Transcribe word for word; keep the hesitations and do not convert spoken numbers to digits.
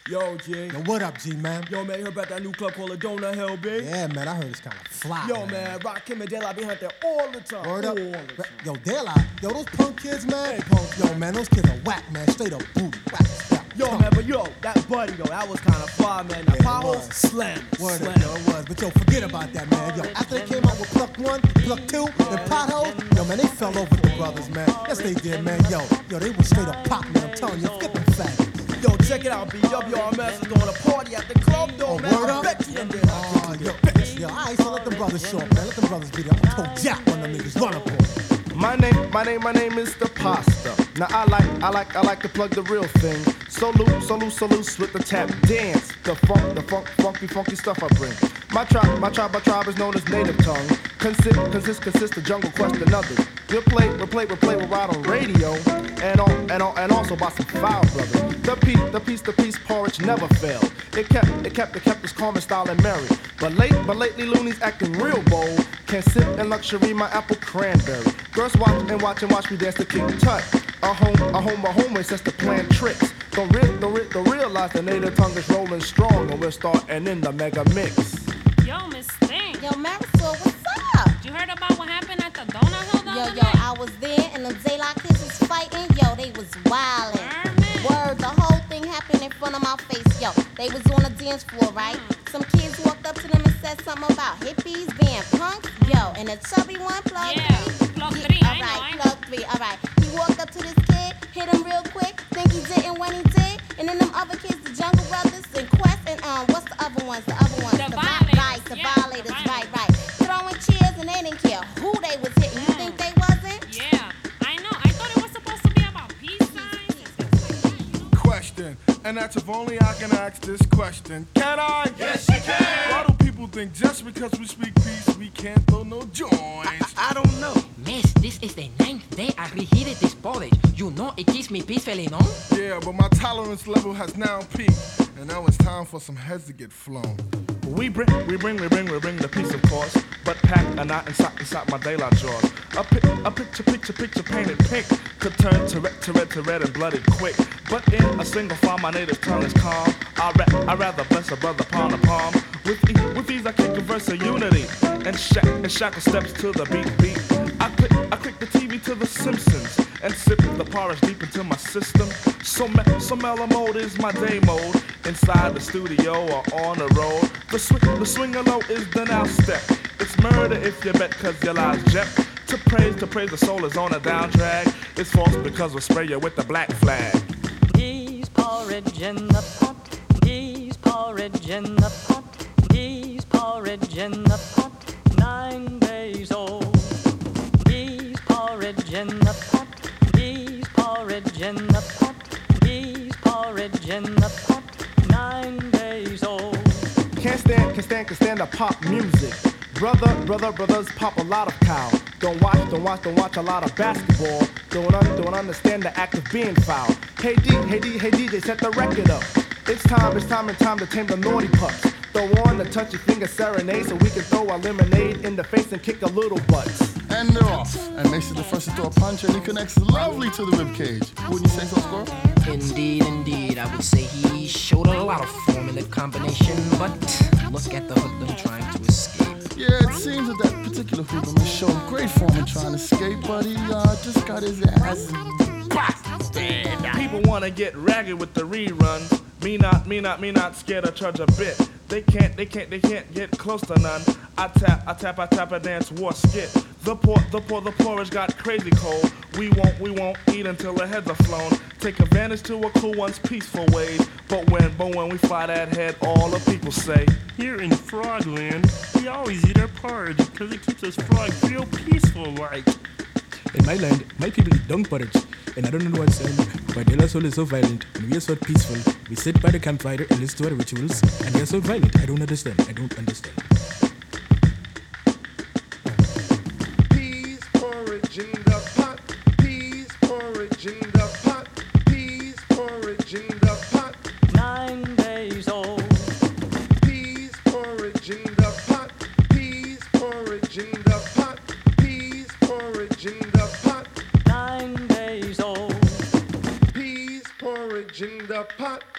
Yo, G. Yo, what up, G, man? Yo, man, you heard about that new club called Adona Hill, B? Yeah, man, I heard it's kind of fly. Yo, man, Rock Kim and De La be out there all the time. Word up. All the time. Yo, De La, yo, those punk kids, man. Hey, punk. Yo, man, those kids are whack, man. Straight up booty. Whack. Yo, man, but yo, that buddy, though, that was kind of fly, man. The Yeah, Powers, slam. Word slam. up, yo, it was. But yo, forget about that, man. Yo, after they came out with Pluck One, Pluck Two, and Pothole, yo, man, they fell over the brothers, man. Yes, they did, man. Yo, yo, they was straight up popping, I'm telling you. Forget them faggots. Yo, check it out, B. W R M S is throwing a party at the club, though, Oh, man. word I up? bet you them did. Oh, yo, yo, all right, so let them brothers show up, man. Let them brothers be there. I'm gonna toe jack on them niggas. Run up on them. My name, my name, my name is the Pasta. Now I like, I like, I like to plug the real thing. So loose, so loose, so loose with the tap dance. The funk, the funk, funky, funky stuff I bring. My tribe, my tribe, my tribe is known as native tongue. Consist, consist, consist of jungle quest and others. We'll play, we'll play, we'll play, we'll ride on radio. And all, and all, and also by some foul brothers. The piece, the piece, the piece porridge never failed. It kept, it kept, it kept its calm and style and merry. But late, but lately loonies acting real bold. Can't sip in luxury my apple cranberry. Girls watch and watch and watch me dance to King Tut. A home, a home, a home says to plan tricks. Don't, re- don't, re- don't realize the native tongue is rolling strong, and we're starting in the mega mix. Yo, Miss Thing. Yo, Marisol, what's up? You heard about what happened at the Donut Hill the Yo, other yo, night? I was there and the Zaylock kids was fighting. Yo, they was wildin'. Word, Word, the whole thing happened in front of my face. Yo, they was on the dance floor, right? Some kids walked up to them and said something about hippies being punks. Yo, and the chubby one, plug Yeah, three. plug Yeah, three, I all know, right, I know. plug three, all right. He walked up to this kid, hit him real quick, think he didn't when he did. And then them other kids, the Jungle Brothers and Quest and um, what's the other ones? The other ones. The vi- Violators, Right, the yeah, violators, the right, right. Throwing chairs and they didn't care who they was hitting. You think they wasn't? Yeah, I know. I thought it was supposed to be about peace signs. Question, and that's if only I can ask this question. Can I? Yes, you can. Why do people think just because we speak peace, we can't throw no joints? I don't know. Miss, this is the ninth day I reheated this porridge. You know it keeps me peacefully, no? Yeah, but my tolerance level has now peaked, and now it's time for some heads to get flown. We bring, we bring, we bring, we bring the peace, of course, but pack a knot inside, inside my De La drawers. A, pic, a picture, picture, picture painted pink could turn to red, to red, to red and blooded quick. But in a single file, my native tongue is calm. I ra- I rather bless a brother palm to palm. With e- with these, I kick a verse of unity and shack and shackle steps to the beat beat. I click, I click the T V to The Simpsons and sip the porridge deep into my system. So, me- so mellow mode is my day mode. Inside the studio or on the road. The, sw- the swinger low is the now step. It's murder if you bet, cause your lies jet. To praise, to praise the soul is on a down drag. It's false because we'll spray you with the black flag. Geese porridge in the pot. Geese porridge in the pot. Geese porridge in the pot. Nine days old. Geese porridge in the pot. Geese porridge in the pot. Geese porridge in the pot. Nine days old. Can't stand, can stand, can stand the pop music. Brother, brother, brothers pop a lot of cow. Don't watch, don't watch, don't watch a lot of basketball. Don't, un- don't understand the act of being foul. Hey D, hey D, hey D J, set the record up. It's time, it's time and time to tame the naughty pups. Throw on the touchy finger serenade so we can throw our lemonade in the face and kick a little butts. And they're off. And makes it the first to throw a punch and he connects lovely to the ribcage. Wouldn't you say so, Squirrel? Indeed, indeed. I would say he showed a lot of form in the combination, but look at the hoodlum trying to escape. Yeah, it seems that that particular hoodlum has shown great form in trying to escape, but he uh, just got his ass busted. People wanna get ragged with the reruns. Me not, me not, me not scared of charge a bit. They can't, they can't, they can't get close to none. I tap, I tap, I tap, I dance, war skit. The poor, the poor, the porridge got crazy cold. We won't, we won't eat until the heads are flown. Take advantage to a cool one's peaceful ways. But when, but when we fly that head, all the people say, here in Frogland, we always eat our porridge because it keeps us frogs real peaceful like. In my land, my people eat dung porridge, and I don't know what's saying, but De La Soul is so violent, and we are so peaceful. We sit by the campfire and listen to our rituals, and they are so violent. I don't understand. I don't understand. Peas porridge in the pot. Peas porridge in the pot. Peas porridge in the pot. Nine days old. Peas porridge in the pot. Peas porridge in the pot. Peas porridge in the pot. Nine days old. Peas porridge in the pot.